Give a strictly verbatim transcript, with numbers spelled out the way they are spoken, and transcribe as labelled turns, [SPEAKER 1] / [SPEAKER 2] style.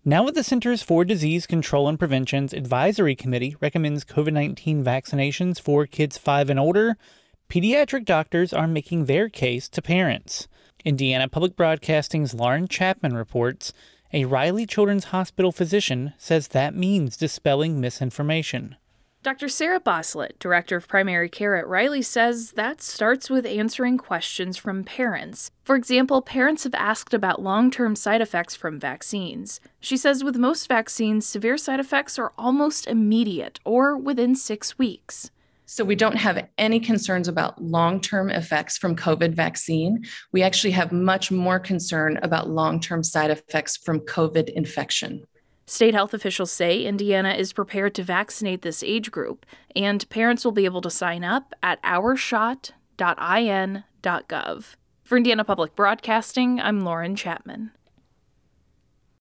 [SPEAKER 1] Now the Centers for Disease Control and Prevention's Advisory Committee recommends covid nineteen vaccinations for kids five and older, pediatric doctors are making their case to parents. Indiana Public Broadcasting's Lauren Chapman reports a Riley Children's Hospital physician says that means dispelling misinformation.
[SPEAKER 2] Doctor Sarah Boslett, Director of Primary Care at Riley, says that starts with answering questions from parents. For example, parents have asked about long-term side effects from vaccines. She says with most vaccines, severe side effects are almost immediate or within six weeks.
[SPEAKER 3] So we don't have any concerns about long-term effects from COVID vaccine. We actually have much more concern about long-term side effects from COVID infection.
[SPEAKER 2] State health officials say Indiana is prepared to vaccinate this age group, and parents will be able to sign up at our shot dot I N dot gov. For Indiana Public Broadcasting, I'm Lauren Chapman.